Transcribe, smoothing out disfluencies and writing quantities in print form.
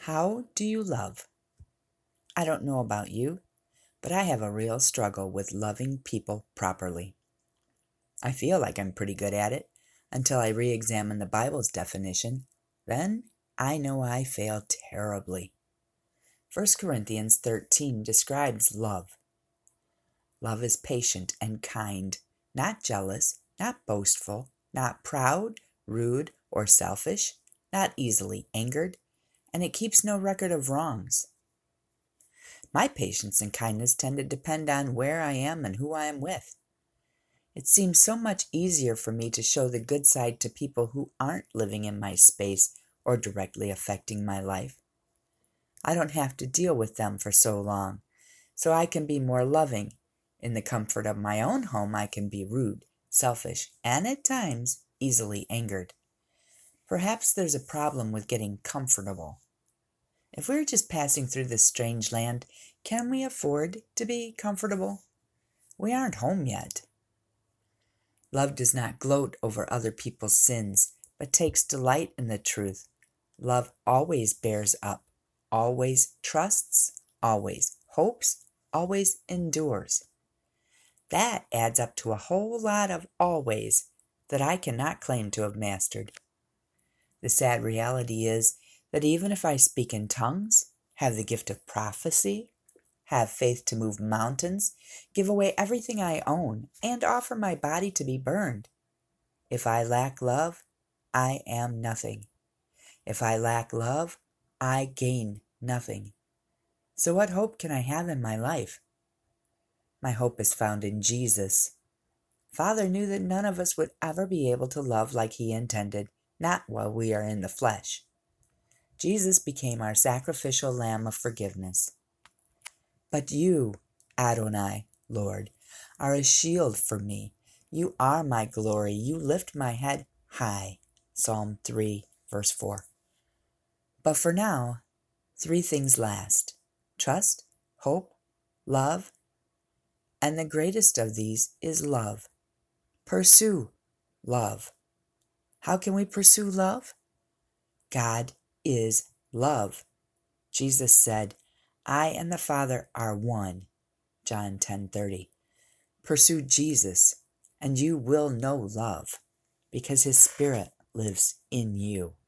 How do you love? I don't know about you, but I have a real struggle with loving people properly. I feel like I'm pretty good at it until I re-examine the Bible's definition. Then I know I fail terribly. 1 Corinthians 13 describes love. Love is patient and kind, not jealous, not boastful, not proud, rude, or selfish, not easily angered, and it keeps no record of wrongs. My patience and kindness tend to depend on where I am and who I am with. It seems so much easier for me to show the good side to people who aren't living in my space or directly affecting my life. I don't have to deal with them for so long, so I can be more loving. In the comfort of my own home, I can be rude, selfish, and at times easily angered. Perhaps there's a problem with getting comfortable. If we're just passing through this strange land, can we afford to be comfortable? We aren't home yet. Love does not gloat over other people's sins, but takes delight in the truth. Love always bears up, always trusts, always hopes, always endures. That adds up to a whole lot of always that I cannot claim to have mastered. The sad reality is that even if I speak in tongues, have the gift of prophecy, have faith to move mountains, give away everything I own, and offer my body to be burned, if I lack love, I am nothing. If I lack love, I gain nothing. So what hope can I have in my life? My hope is found in Jesus. Father knew that none of us would ever be able to love like He intended, not while we are in the flesh. Jesus became our sacrificial lamb of forgiveness. But you, Adonai, Lord, are a shield for me. You are my glory. You lift my head high. Psalm 3, verse 4. But for now, 3 things last: trust, hope, love, and the greatest of these is love. Pursue love. How can we pursue love? God is love. Jesus said, I and the Father are one. John 10:30. Pursue Jesus, and you will know love, because His Spirit lives in you.